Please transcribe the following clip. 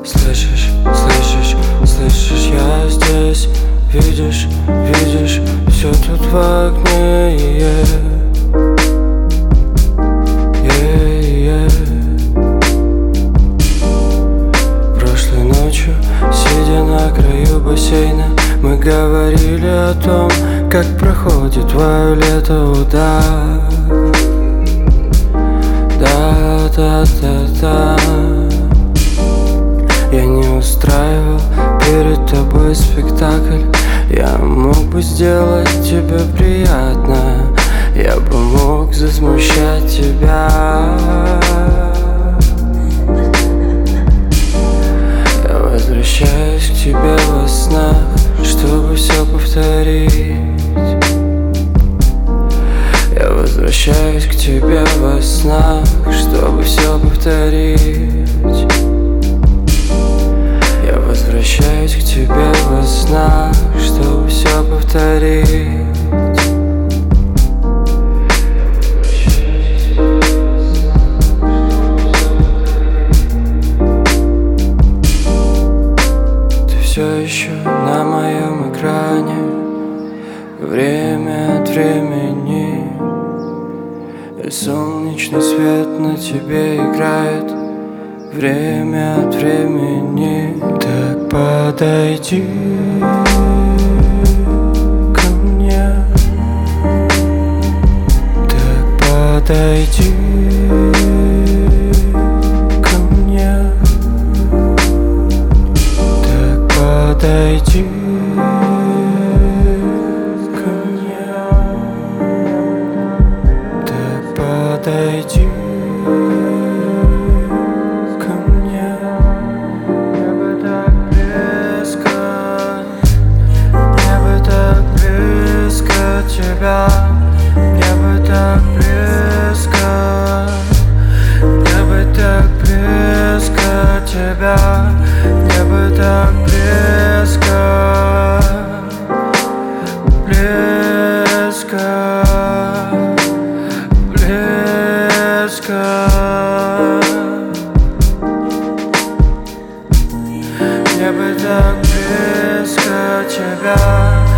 Слышишь, слышишь, слышишь, я здесь. Видишь, видишь, все тут в огне. Прошлой ночью, сидя на краю бассейна, мы говорили о том, как проходит твое лето, да. Я не устраивал перед тобой спектакль. Я мог бы сделать тебе приятно, я бы мог засмущать тебя. Я возвращаюсь к тебе во снах, чтобы все повторить. Я возвращаюсь к тебе во снах, чтобы все повторить. Я возвращаюсь к тебе во снах, чтобы все повторить. Ты все еще на моем экране, время от времени. И солнечный свет на тебе играет, время от времени. Так подойди ко мне, так подойди ко мне, так подойди ко мне, так подойди. Мне бы так близко, мне бы так близко тебя, мне бы так близко, близко, близко. Мне бы так близко тебя.